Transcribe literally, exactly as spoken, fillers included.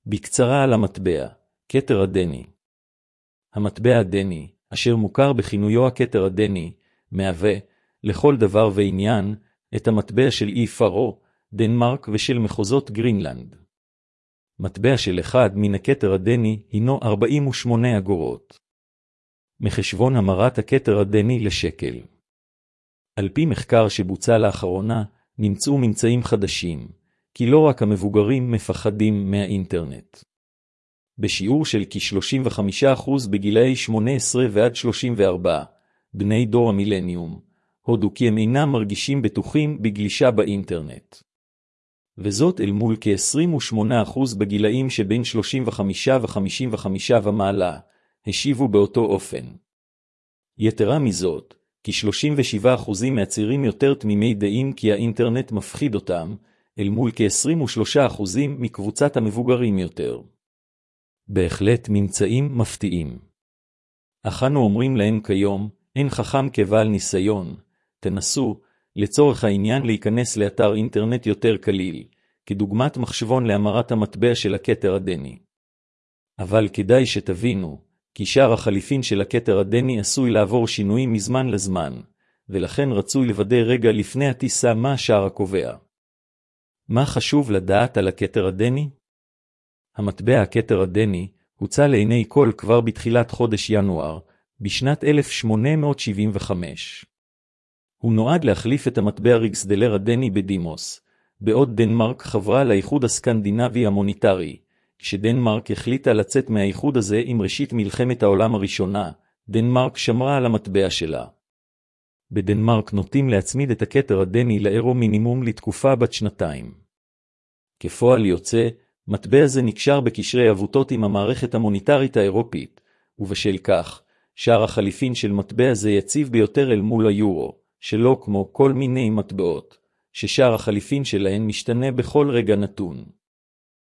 בקצרה על המטבע, כתר הדני. המטבע הדני, אשר מוכר בכינויו הכתר הדני, מהווה, לכל דבר ועניין, את המטבע של אי פארו, דנמרק ושל מחוזות גרינלנד. מטבע של אחד מן הכתר הדני הינו ארבעים ושמונה אגורות. מחשבון המרת הכתר הדני לשקל. על פי מחקר שבוצע לאחרונה, נמצאו ממצאים חדשים, כי לא רק המבוגרים מפחדים מהאינטרנט. בשיעור של כ-שלושים וחמישה אחוז בגילאי שמונה עשרה ועד שלושים וארבע, בני דור המילניום, הודו כי הם אינם מרגישים בטוחים בגלישה באינטרנט. וזאת אל מול כ-עשרים ושמונה אחוז בגילאים שבין שלושים וחמש ו-חמישים וחמש ומעלה, השיבו באותו אופן. יתרה מזאת, כ-שלושים ושבעה אחוז מהצעירים יותר תמימי דעים כי האינטרנט מפחיד אותם, אל מול כ-עשרים ושלושה אחוז מקבוצת המבוגרים יותר. בהחלט ממצאים מפתיעים. אך אנו אומרים להם כיום, אין חכם כבעל ניסיון, תנסו, לצורך העניין להיכנס לאתר אינטרנט יותר קליל, כדוגמת מחשבון להמרת המטבע של הכתר הדני. אבל כדאי שתבינו, כי שער החליפין של הכתר הדני עשוי לעבור שינויים מזמן לזמן, ולכן רצוי לוודא רגע לפני הטיסה מה השער הקובע. מה חשוב לדעת על הכתר הדני? המטבע הכתר הדני הוצא לעיני כל כבר בתחילת חודש ינואר, בשנת אלף שמונה מאות שבעים וחמש. הוא נועד להחליף את המטבע ריגסדלר הדני בדימוס, בעוד דנמרק חברה לאיחוד הסקנדינבי המוניטרי. כשדנמרק החליטה לצאת מהאיחוד הזה עם ראשית מלחמת העולם הראשונה, דנמרק שמרה על המטבע שלה. בדנמרק נוטים להצמיד את הכתר הדני לאירו מינימום לתקופה בת שנתיים. כפועל יוצא, מטבע זה נקשר בקשרי עבותות עם המערכת המוניטרית האירופית, ובשל כך, שער החליפין של מטבע זה יציב ביותר אל מול היורו, שלא כמו כל מיני מטבעות, ששער החליפין שלהן משתנה בכל רגע נתון.